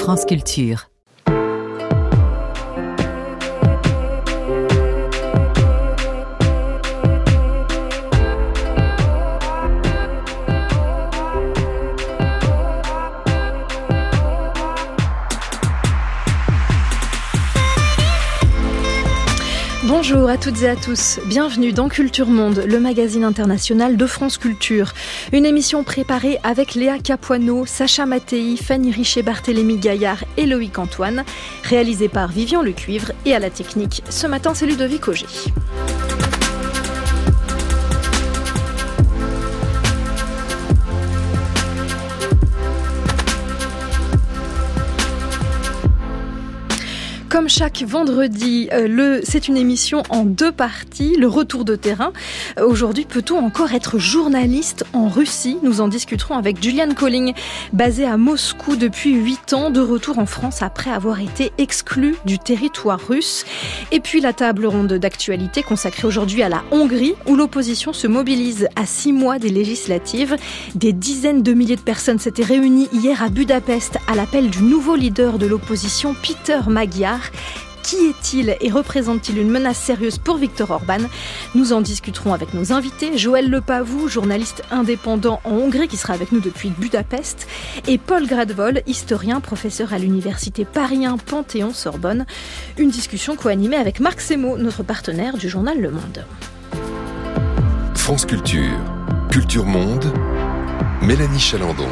France Culture. Bonjour à toutes et à tous, bienvenue dans Culture Monde, le magazine international de France Culture. Une émission préparée avec Léa Capuano, Sacha Mattei, Fanny Richer-Barthélémy Gaillard et Loïc Antoine, réalisée par Vivian Lecuivre et à la technique. Ce matin, c'est Ludovic Auger. Comme chaque vendredi, c'est une émission en deux parties, le retour de terrain. Aujourd'hui, peut-on encore être journaliste en Russie ? Nous en discuterons avec Julian Colling, basé à Moscou depuis 8 ans, de retour en France après avoir été exclu du territoire russe. Et puis la table ronde d'actualité consacrée aujourd'hui à la Hongrie, où l'opposition se mobilise à 6 mois des législatives. Des dizaines de milliers de personnes s'étaient réunies hier à Budapest à l'appel du nouveau leader de l'opposition, Péter Magyar. Qui est-il et représente-t-il une menace sérieuse pour Viktor Orban ? Nous en discuterons avec nos invités, Joël Lepavou, journaliste indépendant en Hongrie qui sera avec nous depuis Budapest, et Paul Gradvoll, historien, professeur à l'université Paris 1 Panthéon-Sorbonne. Une discussion co-animée avec Marc Semo, notre partenaire du journal Le Monde. France Culture, Culture Monde, Mélanie Chalandon.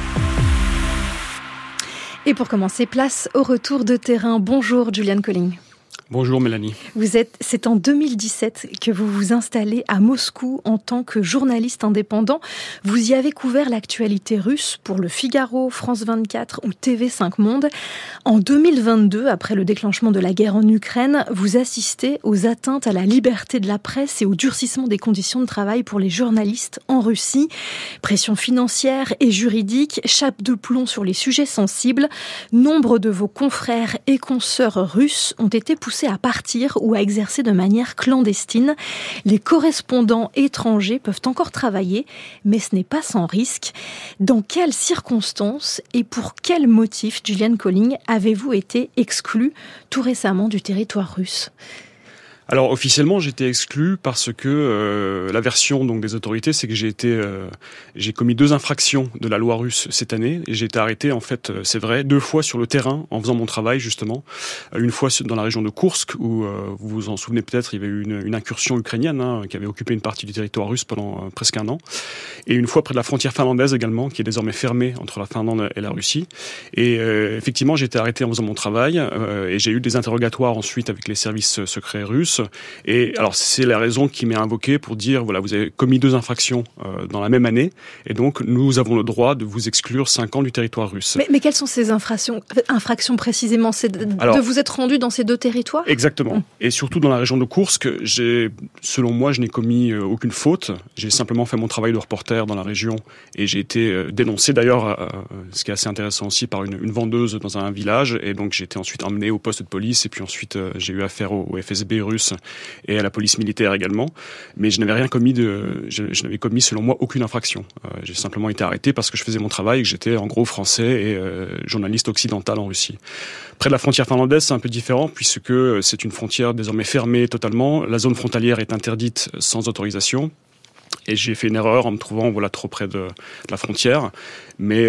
Et pour commencer, place au retour de terrain. Bonjour Julian Colling. Bonjour Mélanie. C'est en 2017 que vous vous installez à Moscou en tant que journaliste indépendant. Vous y avez couvert l'actualité russe pour Le Figaro, France 24 ou TV5 Monde. En 2022, après le déclenchement de la guerre en Ukraine, vous assistez aux atteintes à la liberté de la presse et au durcissement des conditions de travail pour les journalistes en Russie. Pression financière et juridique, chape de plomb sur les sujets sensibles. Nombre de vos confrères et consoeurs russes ont été poussés à partir ou à exercer de manière clandestine. Les correspondants étrangers peuvent encore travailler, mais ce n'est pas sans risque. Dans quelles circonstances et pour quels motifs, Julian Colling, avez-vous été exclu tout récemment du territoire russe ? Alors officiellement, j'étais exclu parce que la version donc des autorités, c'est que j'ai commis 2 infractions de la loi russe cette année et j'ai été arrêté en fait, c'est vrai, 2 fois sur le terrain en faisant mon travail justement. Une fois dans la région de Koursk où vous vous en souvenez peut-être, il y avait eu une incursion ukrainienne qui avait occupé une partie du territoire russe pendant presque 1 an, et une fois près de la frontière finlandaise également, qui est désormais fermée entre la Finlande et la Russie. Et effectivement, j'ai été arrêté en faisant mon travail et j'ai eu des interrogatoires ensuite avec les services secrets russes. Et alors c'est la raison qui m'est invoquée pour dire voilà, vous avez commis 2 infractions dans la même année et donc nous avons le droit de vous exclure 5 ans du territoire russe. Mais quelles sont ces infractions précisément? C'est de vous être rendu dans ces 2 territoires? Exactement. Et surtout dans la région de Koursk, selon moi, je n'ai commis aucune faute. J'ai simplement fait mon travail de reporter dans la région et j'ai été dénoncé d'ailleurs, ce qui est assez intéressant aussi, par une vendeuse dans un village, et donc j'ai été ensuite emmené au poste de police et puis ensuite j'ai eu affaire au FSB russe et à la police militaire également, mais je n'avais rien commis je n'avais commis selon moi aucune infraction. J'ai simplement été arrêté parce que je faisais mon travail et que j'étais en gros français et journaliste occidental en Russie. Près de la frontière finlandaise, c'est un peu différent puisque c'est une frontière désormais fermée totalement. La zone frontalière est interdite sans autorisation. Et j'ai fait une erreur en me trouvant trop près de la frontière, mais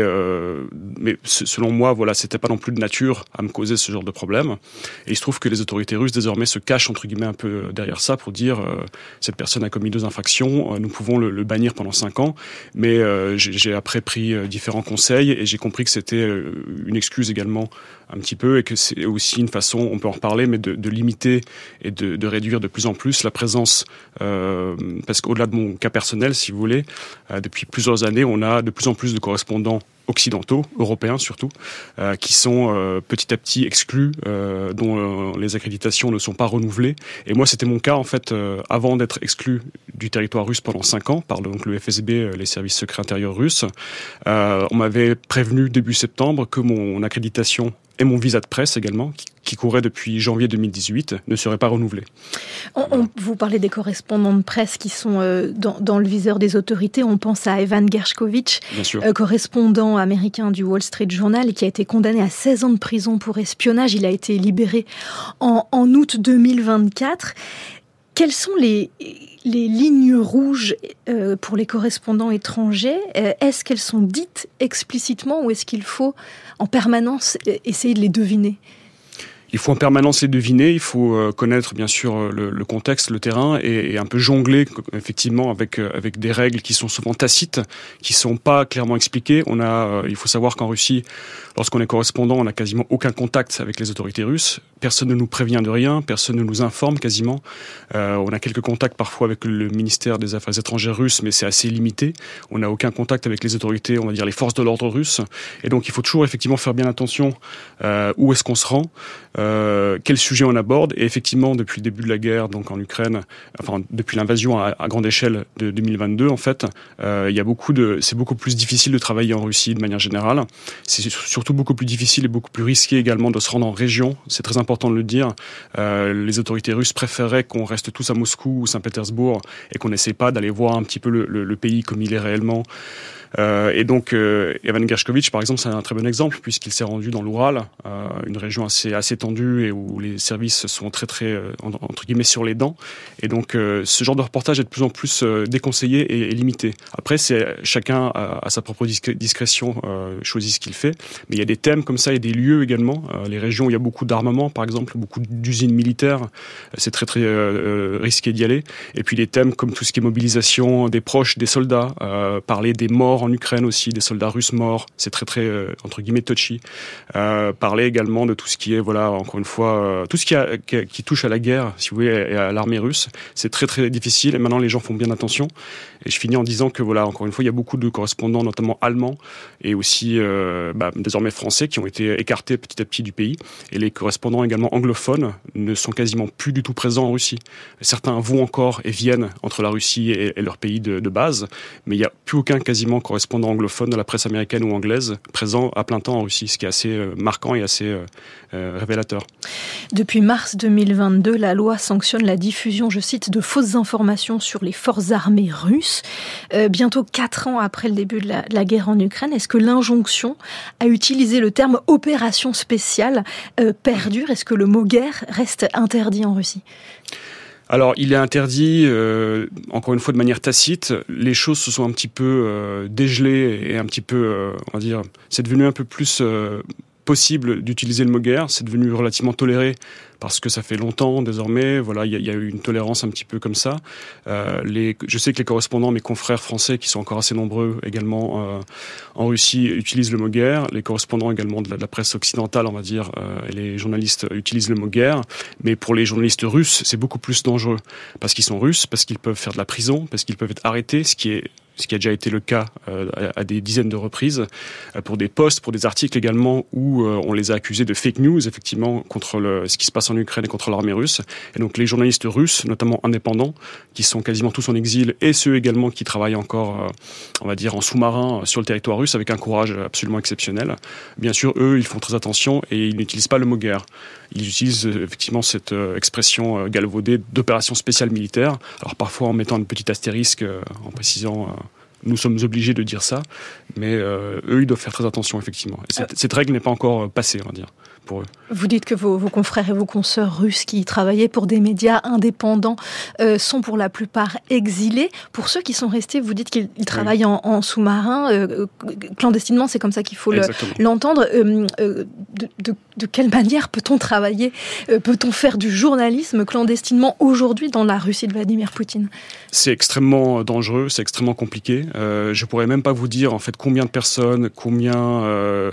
selon moi c'était pas non plus de nature à me causer ce genre de problème. Et il se trouve que les autorités russes désormais se cachent entre guillemets un peu derrière ça pour dire cette personne a commis 2 infractions, nous pouvons le bannir pendant 5 ans. Mais j'ai après pris différents conseils et j'ai compris que c'était une excuse également un petit peu, et que c'est aussi une façon, on peut en reparler, mais de limiter et de réduire de plus en plus la présence, parce qu'au-delà de mon cas personnel, si vous voulez, depuis plusieurs années, on a de plus en plus de correspondants occidentaux, européens surtout, qui sont petit à petit exclus, dont les accréditations ne sont pas renouvelées. Et moi, c'était mon cas, en fait, avant d'être exclu du territoire russe pendant 5 ans, par donc le FSB, les services secrets intérieurs russes. On m'avait prévenu début septembre que mon accréditation et mon visa de presse également, qui courait depuis janvier 2018, ne serait pas renouvelé. Vous parlez des correspondants de presse qui sont dans le viseur des autorités. On pense à Evan Gershkovich, correspondant américain du Wall Street Journal et qui a été condamné à 16 ans de prison pour espionnage. Il a été libéré en août 2024. Quelles sont les lignes rouges pour les correspondants étrangers? Est-ce qu'elles sont dites explicitement ou est-ce qu'il faut en permanence essayer de les deviner? Il faut en permanence les deviner, il faut connaître bien sûr le contexte, le terrain et un peu jongler effectivement avec des règles qui sont souvent tacites, qui sont pas clairement expliquées. Il faut savoir qu'en Russie, lorsqu'on est correspondant, on n'a quasiment aucun contact avec les autorités russes. Personne ne nous prévient de rien, personne ne nous informe quasiment. On a quelques contacts parfois avec le ministère des Affaires étrangères russe, mais c'est assez limité. On n'a aucun contact avec les autorités, on va dire les forces de l'ordre russes. Et donc il faut toujours effectivement faire bien attention où est-ce qu'on se rend. Quel sujet on aborde. Et effectivement, depuis le début de la guerre, donc en Ukraine, enfin depuis l'invasion à grande échelle de 2022, en fait, c'est beaucoup plus difficile de travailler en Russie de manière générale. C'est surtout beaucoup plus difficile et beaucoup plus risqué également de se rendre en région. C'est très important de le dire. Les autorités russes préféraient qu'on reste tous à Moscou ou Saint-Pétersbourg et qu'on n'essaie pas d'aller voir un petit peu le pays comme il est réellement. Et donc, Evan Gershkovich, par exemple, c'est un très bon exemple puisqu'il s'est rendu dans l'Oural, une région assez tendue et où les services sont très entre guillemets sur les dents. Et donc, ce genre de reportage est de plus en plus déconseillé et limité. Après, c'est chacun à sa propre discrétion choisit ce qu'il fait. Mais il y a des thèmes comme ça et des lieux également. Les régions où il y a beaucoup d'armement, par exemple, beaucoup d'usines militaires, c'est très risqué d'y aller. Et puis les thèmes comme tout ce qui est mobilisation des proches, des soldats, parler des morts en Ukraine aussi, des soldats russes morts, c'est très entre guillemets touchy. Parler également de tout ce qui est, voilà, encore une fois, tout ce qui touche à la guerre, si vous voulez, et à l'armée russe, c'est très difficile. Et maintenant, les gens font bien attention. Et je finis en disant que, voilà, encore une fois, il y a beaucoup de correspondants, notamment allemands, et aussi désormais français, qui ont été écartés petit à petit du pays. Et les correspondants également anglophones ne sont quasiment plus du tout présents en Russie. Certains vont encore et viennent entre la Russie et leur pays de base, mais il n'y a plus aucun quasiment correspondant anglophone de la presse américaine ou anglaise présent à plein temps en Russie, ce qui est assez marquant et assez révélateur. Depuis mars 2022, la loi sanctionne la diffusion, je cite, de fausses informations sur les forces armées russes. Bientôt 4 ans après le début de la guerre en Ukraine, est-ce que l'injonction à utiliser le terme « opération spéciale » perdure? Est-ce que le mot « guerre » reste interdit en Russie? Alors, il est interdit, encore une fois, de manière tacite. Les choses se sont un petit peu dégelées et un petit peu, on va dire, c'est devenu un peu plus possible d'utiliser le mot guerre. C'est devenu relativement toléré parce que ça fait longtemps désormais. Voilà, il y a eu une tolérance un petit peu comme ça. Je sais que les correspondants, mes confrères français, qui sont encore assez nombreux également en Russie, utilisent le mot guerre. Les correspondants également de la presse occidentale, on va dire, et les journalistes utilisent le mot guerre. Mais pour les journalistes russes, c'est beaucoup plus dangereux parce qu'ils sont russes, parce qu'ils peuvent faire de la prison, parce qu'ils peuvent être arrêtés, ce qui a déjà été le cas à des dizaines de reprises, pour des posts, pour des articles également, où on les a accusés de fake news, effectivement, contre ce qui se passe en Ukraine et contre l'armée russe. Et donc les journalistes russes, notamment indépendants, qui sont quasiment tous en exil, et ceux également qui travaillent encore, on va dire, en sous-marin sur le territoire russe, avec un courage absolument exceptionnel, bien sûr, eux, ils font très attention et ils n'utilisent pas le mot guerre. Ils utilisent effectivement cette expression galvaudée d'opération spéciale militaire, alors parfois en mettant une petite astérisque, en précisant nous sommes obligés de dire ça, mais eux, ils doivent faire très attention, effectivement. Et cette règle n'est pas encore passée, on va dire, pour eux. Vous dites que vos confrères et vos consoeurs russes qui travaillaient pour des médias indépendants sont pour la plupart exilés. Pour ceux qui sont restés, vous dites qu'ils travaillent en sous-marin, clandestinement, c'est comme ça qu'il faut l'entendre. De quelle manière peut-on travailler, peut-on faire du journalisme clandestinement aujourd'hui dans la Russie de Vladimir Poutine? C'est extrêmement dangereux, c'est extrêmement compliqué. Je pourrais même pas vous dire en fait combien de personnes, combien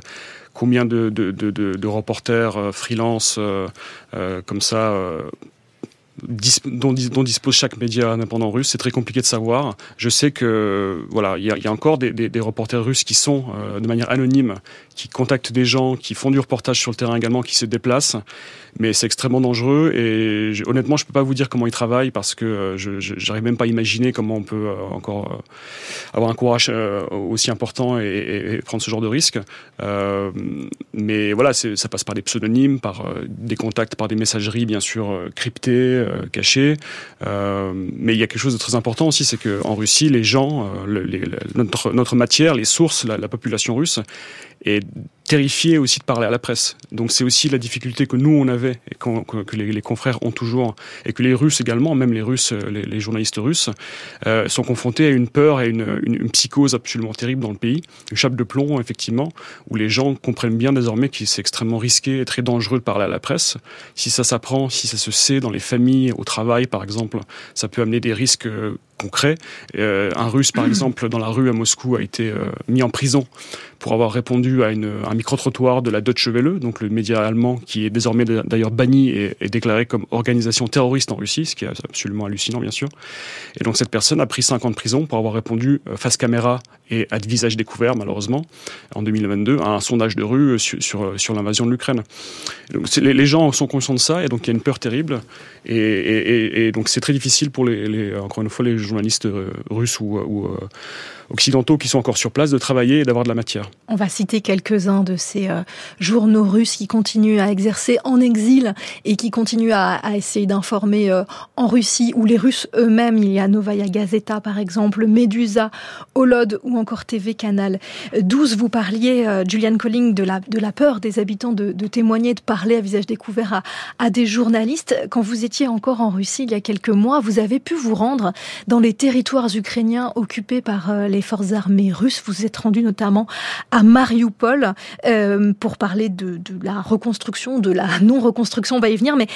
de reporters freelance comme ça dont dispose chaque média indépendant russe, c'est très compliqué de savoir. Je sais que voilà, il y a encore des reporters russes qui sont de manière anonyme, qui contactent des gens, qui font du reportage sur le terrain également, qui se déplacent, mais c'est extrêmement dangereux et honnêtement, je peux pas vous dire comment ils travaillent parce que j'arrive même pas à imaginer comment on peut encore avoir un courage aussi important et prendre ce genre de risque. Mais voilà, ça passe par des pseudonymes, par des contacts, par des messageries bien sûr cryptées, cachées. Mais il y a quelque chose de très important aussi, c'est qu'en Russie, les gens, notre matière, les sources, la population russe est terrifiée aussi de parler à la presse. Donc c'est aussi la difficulté que nous on avait et que les confrères ont toujours, et que les Russes également, même les Russes, les journalistes russes, sont confrontés à une peur et une psychose absolument terrible dans le pays, une chape de plomb effectivement, où les gens comprennent bien désormais que c'est extrêmement risqué et très dangereux de parler à la presse. Si ça s'apprend, si ça se sait dans les familles, au travail par exemple, ça peut amener des risques concrets. Un Russe par exemple dans la rue à Moscou a été mis en prison pour avoir répondu à un micro-trottoir de la Deutsche Welle, donc le média allemand qui est désormais d'ailleurs banni et déclaré comme organisation terroriste en Russie, ce qui est absolument hallucinant bien sûr. Et donc cette personne a pris 5 ans de prison pour avoir répondu face caméra et à visage découvert malheureusement en 2022 à un sondage de rue sur l'invasion de l'Ukraine. Donc les gens sont conscients de ça et donc il y a une peur terrible et donc c'est très difficile pour encore une fois les journalistes russes ou occidentaux qui sont encore sur place de travailler et d'avoir de la matière. On va citer quelques-uns de ces journaux russes qui continuent à exercer en exil et qui continuent à essayer d'informer en Russie, où les Russes eux-mêmes, il y a Novaya Gazeta par exemple, Medusa, Olod ou encore TV Canal 12. Vous parliez, Julian Colling, de la peur des habitants de témoigner, de parler à visage découvert à des journalistes. Quand vous étiez encore en Russie il y a quelques mois, vous avez pu vous rendre dans les territoires ukrainiens occupés par les forces armées russes. Vous êtes rendu notamment à Mariupol pour parler de la reconstruction, de la non-reconstruction, on va y venir, mais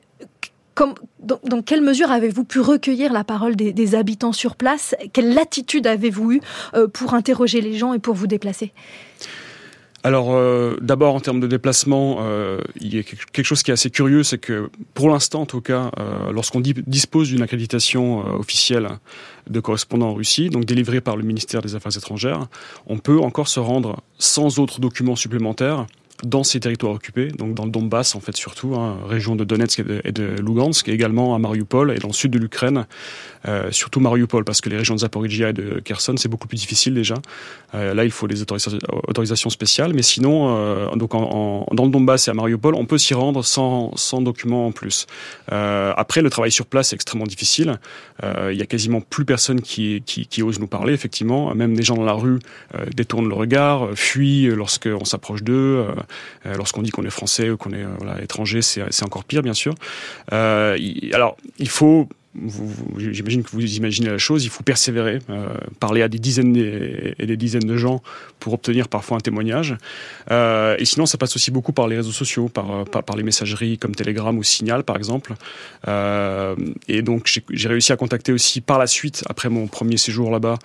dans quelle mesure avez-vous pu recueillir la parole des habitants sur place? Quelle latitude avez-vous eu pour interroger les gens et pour vous déplacer? Alors, d'abord, en termes de déplacement, il y a quelque chose qui est assez curieux, c'est que, pour l'instant, en tout cas, lorsqu'on dispose d'une accréditation officielle de correspondant en Russie, donc délivrée par le ministère des Affaires étrangères, on peut encore se rendre sans autres documents supplémentaires dans ces territoires occupés, donc dans le Donbass en fait surtout, région de Donetsk et de Lugansk, et également à Mariupol et dans le sud de l'Ukraine, surtout Mariupol, parce que les régions de Zaporijia et de Kherson, c'est beaucoup plus difficile déjà. Là, il faut des autorisations spéciales, mais sinon, donc dans le Donbass et à Mariupol, on peut s'y rendre sans documents en plus. Après, le travail sur place est extrêmement difficile. Il y a quasiment plus personne qui ose nous parler, effectivement. Même des gens dans la rue détournent le regard, fuient lorsqu'on s'approche d'eux. Lorsqu'on dit qu'on est français ou qu'on est étranger, c'est encore pire, bien sûr. Alors, il faut... J'imagine que vous imaginez la chose, il faut persévérer, parler à des dizaines et des dizaines de gens pour obtenir parfois un témoignage. Et sinon, ça passe aussi beaucoup par les réseaux sociaux, par les messageries comme Telegram ou Signal, par exemple. Et donc, j'ai réussi à contacter aussi par la suite, après mon premier séjour là-bas,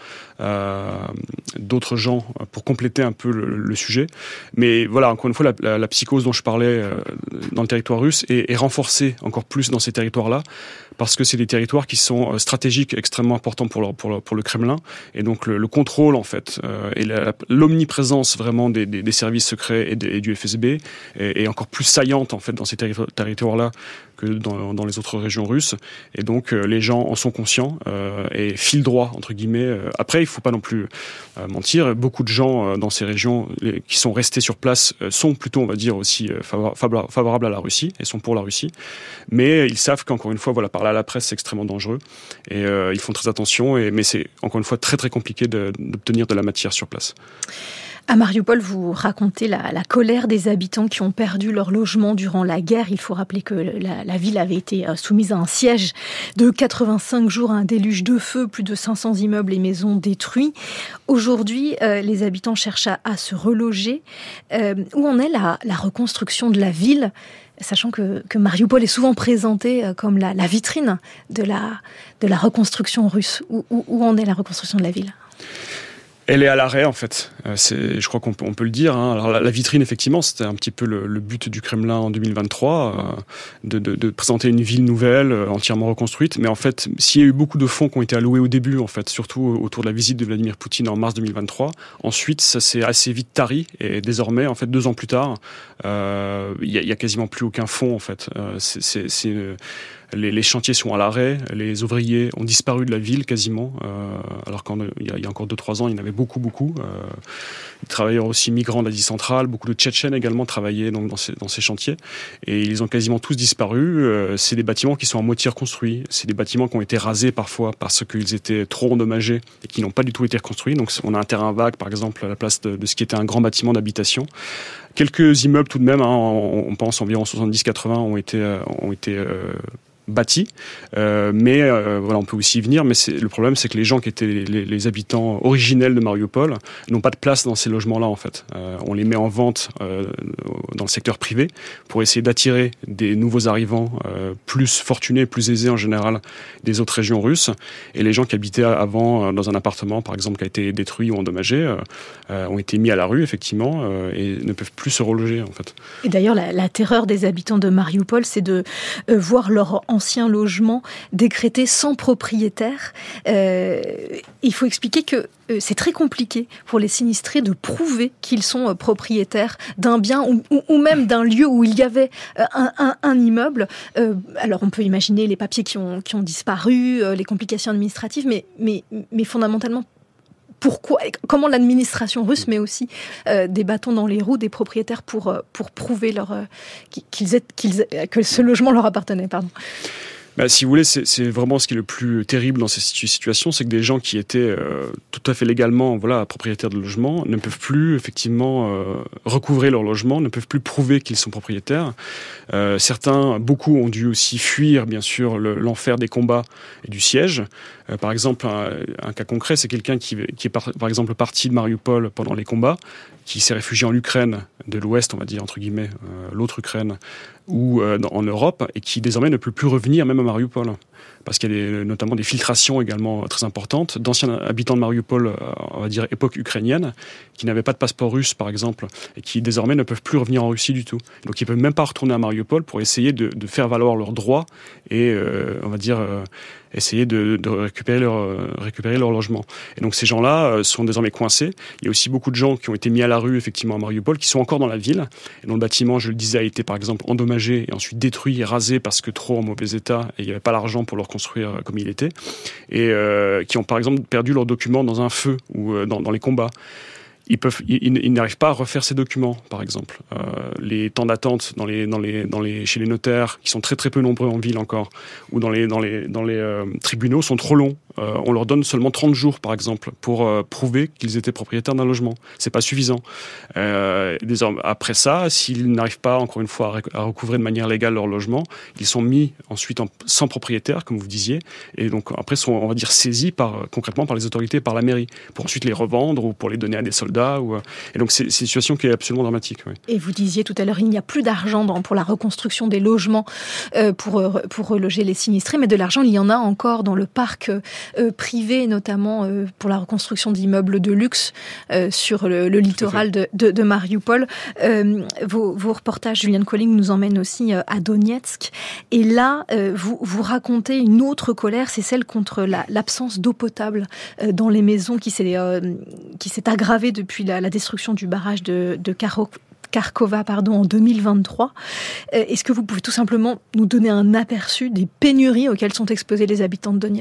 d'autres gens pour compléter un peu le sujet. Mais voilà, encore une fois, la psychose dont je parlais dans le territoire russe est renforcée encore plus dans ces territoires-là, parce que c'est des territoires qui sont stratégiques, extrêmement importants pour le Kremlin, et donc le contrôle en fait et l'omniprésence vraiment des services secrets et du FSB est encore plus saillante en fait dans ces territoires-là que dans les autres régions russes, et donc les gens en sont conscients et filent droit entre guillemets. Après, il faut pas non plus mentir, beaucoup de gens dans ces régions qui sont restés sur place sont plutôt, on va dire, aussi favorables à la Russie et sont pour la Russie, mais ils savent qu'encore une fois, voilà, parler à la presse c'est extrêmement dangereux et ils font très attention, mais c'est encore une fois très très compliqué d'obtenir de la matière sur place. À Mariupol, vous racontez la colère des habitants qui ont perdu leur logement durant la guerre. Il faut rappeler que la ville avait été soumise à un siège de 85 jours, à un déluge de feu, plus de 500 immeubles et maisons détruits. Aujourd'hui, les habitants cherchent à se reloger. Où en est la reconstruction de la ville, sachant que Mariupol est souvent présenté comme la vitrine de la reconstruction russe? Où en est la reconstruction de la ville? Elle est à l'arrêt en fait, je crois qu'on peut le dire. Alors la vitrine, effectivement, c'était un petit peu le but du Kremlin en 2023, de présenter une ville nouvelle, entièrement reconstruite. Mais en fait, s'il y a eu beaucoup de fonds qui ont été alloués au début, en fait, surtout autour de la visite de Vladimir Poutine en mars 2023, ensuite ça s'est assez vite tari, et désormais, en fait, 2 ans plus tard, il y a quasiment plus aucun fonds en fait. Les chantiers sont à l'arrêt, les ouvriers ont disparu de la ville quasiment, alors qu'il y a encore 2-3 ans, il y en avait beaucoup. Les travailleurs aussi migrants d'Asie centrale, beaucoup de Tchétchènes également travaillaient donc dans ces chantiers, et ils ont quasiment tous disparu. C'est des bâtiments qui sont à moitié reconstruits, c'est des bâtiments qui ont été rasés parfois parce qu'ils étaient trop endommagés et qui n'ont pas du tout été reconstruits. Donc on a un terrain vague, par exemple, à la place de ce qui était un grand bâtiment d'habitation. Quelques immeubles tout de même, on pense environ 70-80 ont été bâtis, mais voilà, on peut aussi y venir. Mais le problème, c'est que les gens qui étaient les habitants originels de Mariupol n'ont pas de place dans ces logements-là, en fait. On les met en vente dans le secteur privé pour essayer d'attirer des nouveaux arrivants plus fortunés, plus aisés en général des autres régions russes. Et les gens qui habitaient avant dans un appartement, par exemple, qui a été détruit ou endommagé, ont été mis à la rue, effectivement, et ne peuvent plus se reloger, en fait. Et d'ailleurs, la terreur des habitants de Mariupol, c'est de voir leur ancien logement décrété sans propriétaire. Il faut expliquer que c'est très compliqué pour les sinistrés de prouver qu'ils sont propriétaires d'un bien ou même d'un lieu où il y avait un immeuble. Alors on peut imaginer les papiers qui ont disparu, les complications administratives, mais fondamentalement, comment l'administration russe met aussi des bâtons dans les roues des propriétaires pour prouver que ce logement leur appartenait, pardon. Si vous voulez, c'est vraiment ce qui est le plus terrible dans ces situations, c'est que des gens qui étaient tout à fait légalement propriétaires de logement ne peuvent plus effectivement recouvrer leur logement, ne peuvent plus prouver qu'ils sont propriétaires. Beaucoup ont dû aussi fuir, bien sûr, l'enfer des combats et du siège. Par exemple, un cas concret, c'est quelqu'un qui est par exemple parti de Mariupol pendant les combats, qui s'est réfugié en Ukraine de l'Ouest, on va dire, entre guillemets, l'autre Ukraine, ou en Europe, et qui désormais ne peut plus revenir même à Mariupol. Parce qu'il y a notamment des filtrations également très importantes d'anciens habitants de Mariupol, on va dire époque ukrainienne, qui n'avaient pas de passeport russe par exemple, et qui désormais ne peuvent plus revenir en Russie du tout. Donc ils ne peuvent même pas retourner à Mariupol pour essayer de faire valoir leurs droits et on va dire essayer de récupérer leur logement. Et donc ces gens-là sont désormais coincés. Il y a aussi beaucoup de gens qui ont été mis à la rue effectivement à Mariupol, qui sont encore dans la ville, et dont le bâtiment, je le disais, a été par exemple endommagé et ensuite détruit et rasé parce que trop en mauvais état, et il n'y avait pas l'argent pour le reconstruire comme il était, et qui ont par exemple perdu leurs documents dans un feu ou dans les combats. Ils n'arrivent pas à refaire ces documents, par exemple. Les temps d'attente chez les notaires, qui sont très très peu nombreux en ville encore, ou dans les tribunaux, sont trop longs. On leur donne seulement 30 jours, par exemple, pour prouver qu'ils étaient propriétaires d'un logement. C'est pas suffisant. Après ça, s'ils n'arrivent pas, encore une fois, à recouvrer de manière légale leur logement, ils sont mis ensuite sans propriétaire, comme vous disiez, et donc après sont, on va dire, saisis concrètement par les autorités, par la mairie, pour ensuite les revendre ou pour les donner à des soldats. Et donc c'est une situation qui est absolument dramatique. Oui. Et vous disiez tout à l'heure, il n'y a plus d'argent pour la reconstruction des logements pour reloger les sinistrés, mais de l'argent, il y en a encore dans le parc privé, notamment pour la reconstruction d'immeubles de luxe sur le littoral de Mariupol. Vos reportages, Julian Colling, nous emmènent aussi à Donetsk. Et là, vous racontez une autre colère, c'est celle contre l'absence d'eau potable dans les maisons qui s'est aggravée depuis la destruction du barrage de Karkova en 2023. Est-ce que vous pouvez tout simplement nous donner un aperçu des pénuries auxquelles sont exposés les habitants de Donetsk ?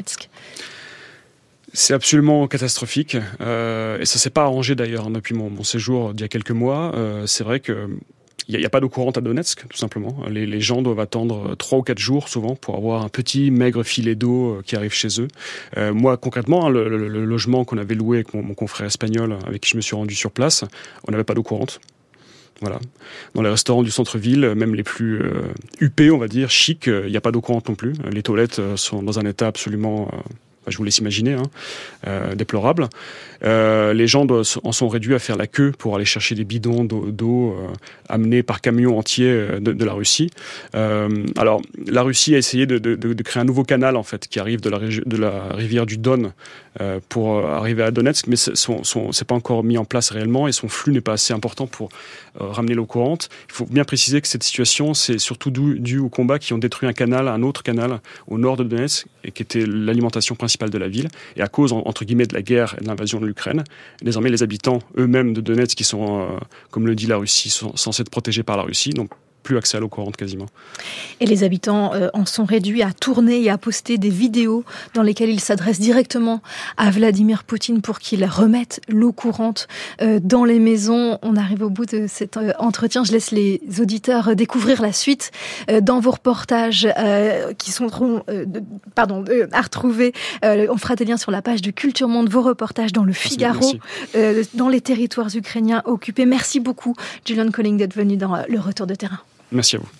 C'est absolument catastrophique, et ça ne s'est pas arrangé d'ailleurs depuis mon séjour d'il y a quelques mois. C'est vrai que il n'y a pas d'eau courante à Donetsk, tout simplement. Les gens doivent attendre 3 ou 4 jours, souvent, pour avoir un petit, maigre filet d'eau qui arrive chez eux. Moi, concrètement, le logement qu'on avait loué avec mon confrère espagnol, avec qui je me suis rendu sur place, on n'avait pas d'eau courante. Voilà. Dans les restaurants du centre-ville, même les plus huppés, on va dire, chic, il n'y a pas d'eau courante non plus. Les toilettes sont dans un état absolument... je vous laisse imaginer, déplorable. Les gens en sont réduits à faire la queue pour aller chercher des bidons d'eau amenés par camion entier de la Russie. Alors, la Russie a essayé de créer un nouveau canal, en fait, qui arrive de la rivière du Don pour arriver à Donetsk, mais c'est pas encore mis en place réellement et son flux n'est pas assez important pour ramener l'eau courante. Il faut bien préciser que cette situation, c'est surtout dû aux combats qui ont détruit un autre canal au nord de Donetsk, et qui était l'alimentation principale de la ville. Et à cause, entre guillemets, de la guerre et de l'invasion de l'Ukraine, désormais les habitants eux-mêmes de Donetsk, qui sont, comme le dit la Russie, sont censés être protégés par la Russie, n'ont plus accès à l'eau courante quasiment. Et les habitants en sont réduits à tourner et à poster des vidéos dans lesquelles ils s'adressent directement à Vladimir Poutine pour qu'il remette l'eau courante dans les maisons. On arrive au bout de cet entretien. Je laisse les auditeurs découvrir la suite dans vos reportages qui seront à retrouver. On fera des liens sur la page de Culture Monde, vos reportages dans le Figaro, dans les territoires ukrainiens occupés. Merci beaucoup, Julian Colling, d'être venu dans le Retour de terrain. Merci à vous.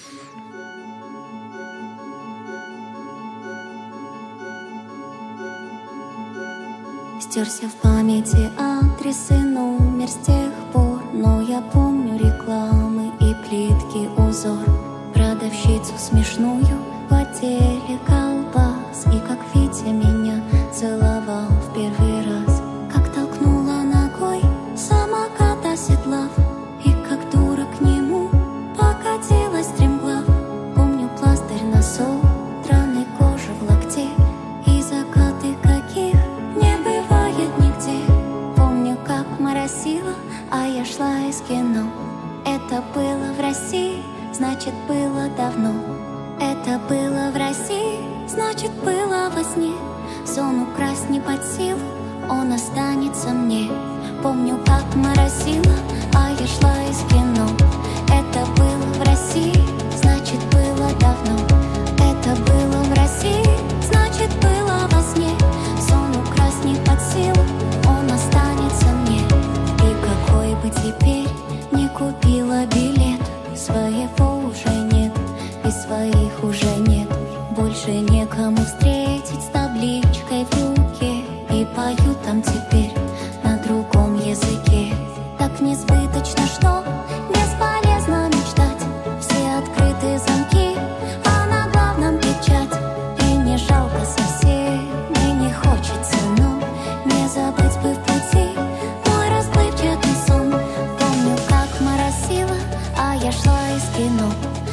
Стерся в памяти адрес и номер с тех пор, но я помню рекламы и плитки узор, продавщицу смешную в отделе колбас, и как Витя меня целовал в первый раз, как толкнула ногой самокат оседлав, и как дура к нему покатилась стремглав. Помню пластырь на содранной коже в локте и закаты, каких не бывает нигде. Помню, как моросило, а я шла из кино. Это было в России, значит, было давно. Это было в России, значит, было во сне. Сон украсть не под силу, он останется мне. Помню, как моросило, а я шла из кино. Это было в России, значит, было давно. Это было в России, значит, было во сне. Сон украсть не под силу, он останется мне. И какой бы теперь не купила билет, своего уже нет, и своих уже нет. Больше некому встретить с табличкой в руке, и поют там теперь на другом языке. Так несбыточно, что бесполезно мечтать. Все открыты замки, а на главном печать. И не жалко совсем, и не хочется, но не забыть бы в пути мой расплывчатый сон. Помню, как моросило, а я шла из кино.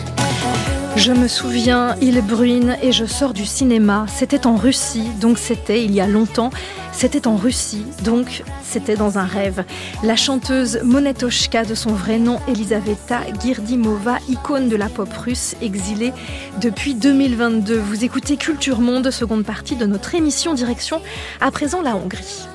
Je me souviens, il bruine et je sors du cinéma. C'était en Russie, donc c'était il y a longtemps. C'était en Russie, donc c'était dans un rêve. La chanteuse Monetoshka, de son vrai nom Elisaveta Girdimova, icône de la pop russe, exilée depuis 2022. Vous écoutez Culture Monde, seconde partie de notre émission, direction à présent la Hongrie.